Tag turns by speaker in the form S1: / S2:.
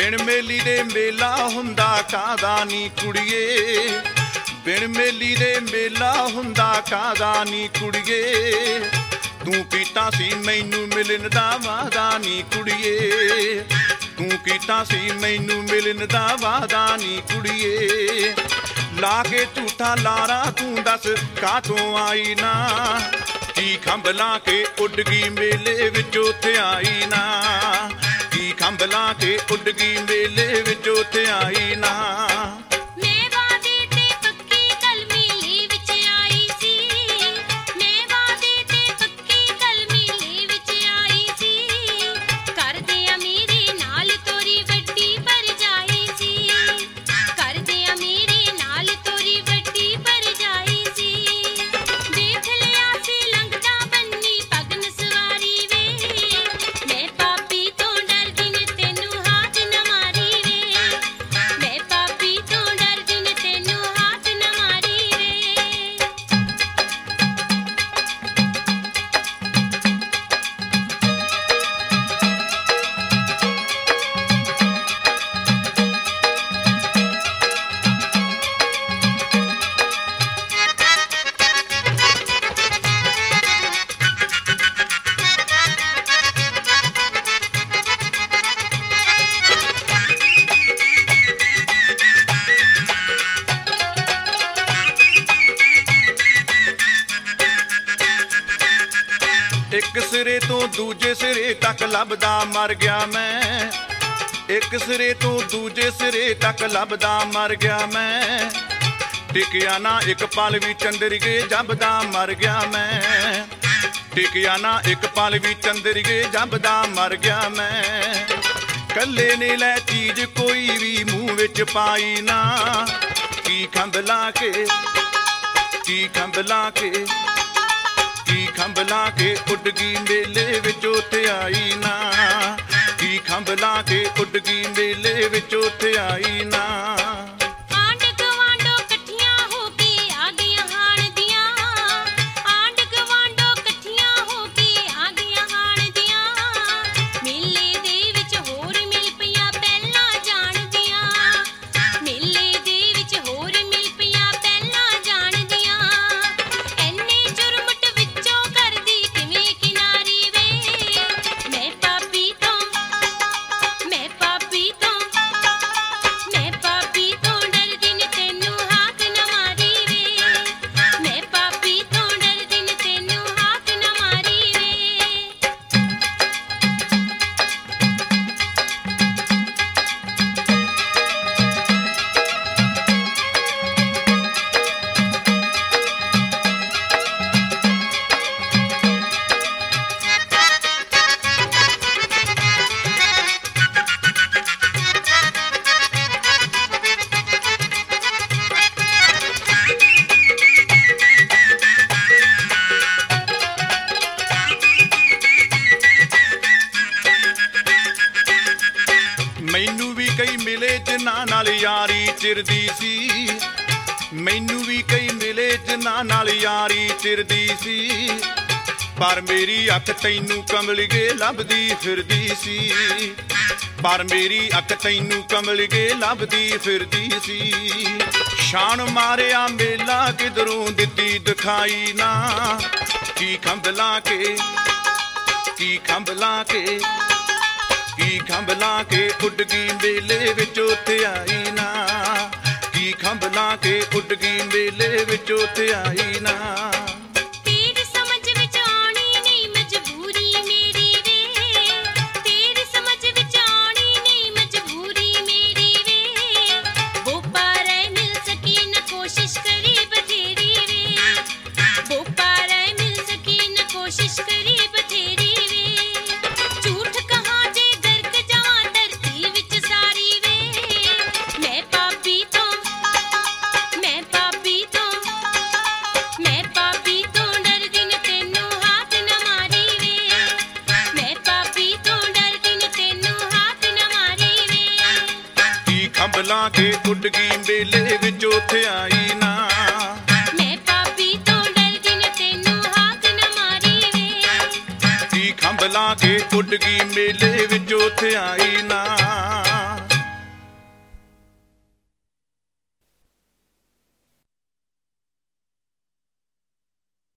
S1: ਬਿਨ ਮੇਲੀ ਦੇ ਮੇਲਾ ਹੁੰਦਾ ਕਾਹਦਾ ਨੀ ਕੁੜੀਏ, ਬਿਨ ਮੇਲੀ ਦੇ ਮੇਲਾ ਹੁੰਦਾ ਕਾਹਦਾ ਨੀ ਕੁੜੀਏ, ਤੂੰ ਕੀਤਾ ਸੀ ਮੈਨੂੰ ਮਿਲਣ ਦਾ ਵਾਅਦਾ ਨੀ ਕੁੜੀਏ, ਤੂੰ ਕੀਤਾ ਸੀ ਮੈਨੂੰ ਮਿਲਣ ਦਾ ਵਾਅਦਾ ਨੀ ਕੁੜੀਏ, ਲਾ ਕੇ ਝੂਠਾ ਲਾਰਾ ਤੂੰ ਦੱਸ ਕਾਹਤੋਂ ਆਈ ਨਾ, ਕੀ ਖੰਭ ਲਾ ਕੇ ਉੱਡ ਗਈ ਮੇਲੇ ਵਿੱਚ ਉੱਥੇ ਆਈ ਨਾ, ਕੀ ਖੰਭ ਲਾ ਕੇ ਉੱਡ ਗਈ ਮੇਲੇ ਵਿੱਚ ਉੱਥੇ ਆਈ ਨਾ। ਇੱਕ ਸਿਰੇ ਤੋਂ ਦੂਜੇ ਸਿਰੇ ਤੱਕ ਲੱਭਦਾ ਮਰ ਗਿਆ ਮੈਂ, ਇੱਕ ਸਿਰੇ ਤੋਂ ਦੂਜੇ ਸਿਰੇ ਤੱਕ ਲੱਭਦਾ ਮਰ ਗਿਆ ਮੈਂ, ਟਿਕਿਆ ਨਾ ਇੱਕ ਪਲ ਵੀ ਚੰਦਰੀਏ ਜੱਬਦਾ ਮਰ ਗਿਆ ਮੈਂ, ਟਿਕਿਆ ਨਾ ਇੱਕ ਪਲ ਵੀ ਚੰਦਰੀਏ ਜੱਬਦਾ ਮਰ ਗਿਆ ਮੈਂ, ਕੱਲੇ ਨੇ ਲੈ ਚੀਜ਼ ਕੋਈ ਵੀ ਮੂੰਹ ਵਿੱਚ ਪਾਈ ਨਾ, ਕੀ ਖੰਭ ਲਾ ਕੇ, ਕੀ ਖੰਭ ਲਾ ਕੇ, ਕੀ ਖੰਭ ਲਾ ਕੇ ਉੱਡ ਗਈ ਮੇਲੇ ਵਿੱਚ ਉੱਥੇ ਆਈ ਨਾ, ਕੀ ਖੰਭ ਲਾ ਕੇ ਉੱਡ ਗਈ ਮੇਲੇ ਵਿੱਚ ਉੱਥੇ ਆਈ ਨਾ। ਮੈਨੂੰ ਵੀ ਕਈ ਮਿਲੇ ਜਿਨ੍ਹਾਂ ਨਾਲ ਯਾਰੀ ਚਿਰਦੀ ਸੀ, ਮੈਨੂੰ ਵੀ ਕਈ ਮਿਲੇ ਜਿਨ੍ਹਾਂ ਨਾਲ ਯਾਰੀ ਚਿਰਦੀ ਸੀ, ਪਰ ਮੇਰੀ ਅੱਖ ਤੈਨੂੰ ਕਮਲੀਏ ਲੱਭਦੀ ਫਿਰਦੀ ਸੀ, ਪਰ ਮੇਰੀ ਅੱਖ ਤੈਨੂੰ ਕਮਲੀਏ ਲੱਭਦੀ ਫਿਰਦੀ ਸੀ, ਸ਼ਾਨ ਮਾਰਿਆ ਮੇਲਾ ਕਿਧਰੋਂ ਦਿੱਤੀ ਦਿਖਾਈ ਨਾ, ਕੀ ਖੰਭ ਲਾ ਕੇ, ਕੀ ਖੰਭ ਲਾ ਕੇ, ਕੀ ਖੰਭ ਲਾ ਕੇ ਉੱਡ ਗਈ ਮੇਲੇ ਵਿੱਚ ਉੱਥੇ ਆਈ ਨਾ, ਕੀ ਖੰਭ ਲਾ ਕੇ ਉੱਡ ਗਈ ਮੇਲੇ ਵਿੱਚ ਉੱਥੇ ਆਈ ਨਾ। ਖੰਭ ਲਾ ਕੇ ਉੱਡ ਗਈ ਮੇਲੇ ਵਿੱਚ ਉੱਥੇ ਆਈ ਨਾ,
S2: ਮੈਂ ਪਾਪੀ ਤੋਂ ਡਰਦੀ ਨੇ ਤੈਨੂੰ ਹੱਥ ਨਾ ਮਾਰੀ ਵੇ,
S1: ਕੀ ਖੰਭ ਲਾ ਕੇ ਉੱਡ ਗਈ ਮੇਲੇ ਵਿੱਚ ਉੱਥੇ ਆਈ ਨਾ।